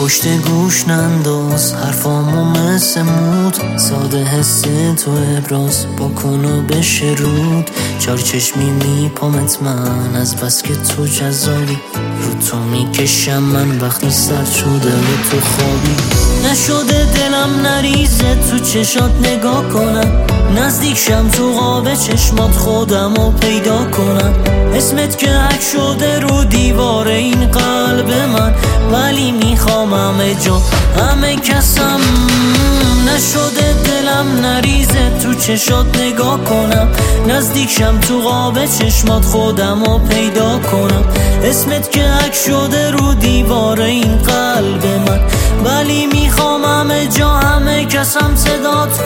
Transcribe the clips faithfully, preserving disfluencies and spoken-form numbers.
پشت گوش ننداز حرفامو مثل مود، ساده حس تو ابراز بکن و بشه رود. چار چشمی میپامت من از بس که تو جذابی، رو تو میکشم من وقتی سرد شده و تو خوابی. نشده دلم نریزه تو چشات نگاه کنم، نزدیک شم تو قاب چشمات خودم رو پیدا کنم. اسمت که عکس شده رو دیوار این قلب من، ولی میخوام همه جا همه کسم. نشده دلم نریزه تو چشات نگاه کنم، نزدیک شم تو قاب چشمات خودم رو پیدا کنم. اسمت که عکس شده رو دیوار این قلب من، ولی میخوام همه جا همه کسم صدات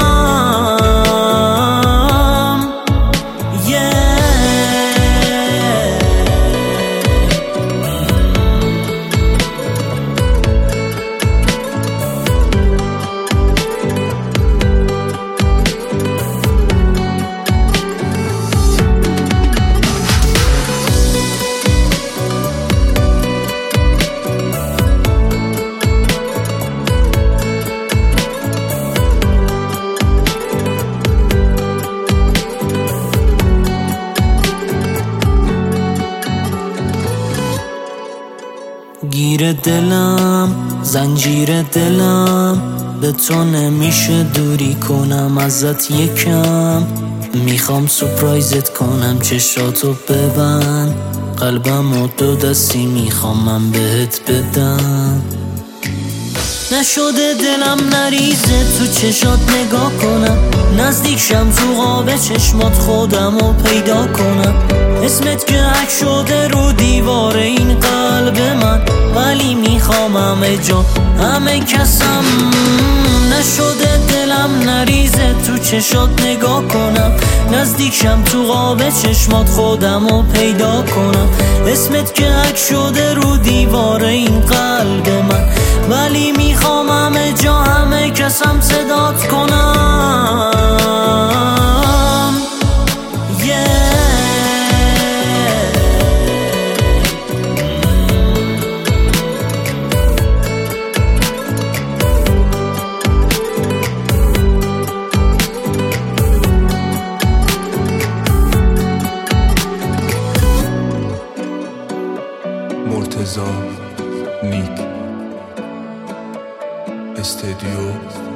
کنم. yeah. گیر دلم زنجیر دلم، به تو نمیشه دوری کنم ازت یکم. میخوام سپرایزت کنم چشاتو ببند، قلبم و دو دستی میخوام من بهت بدم. نشده دلم نریزه تو چشات نگاه کنم، نزدیک شم تو قاب چشمات خودم رو پیدا کنم. اسمت که عکس شده رو دیوار این قلب من، ولی میخوام همه جا همه کسم. نشده دلم نریزه تو چشات نگاه کنم، نزدیک شم تو قاب چشمات خودم رو پیدا کنم. اسمت که عکس شده رو دیوار این قلب من، ولی میخوام همه جا همه کسم صدات کنم. yeah. مرتضی نیک استدیو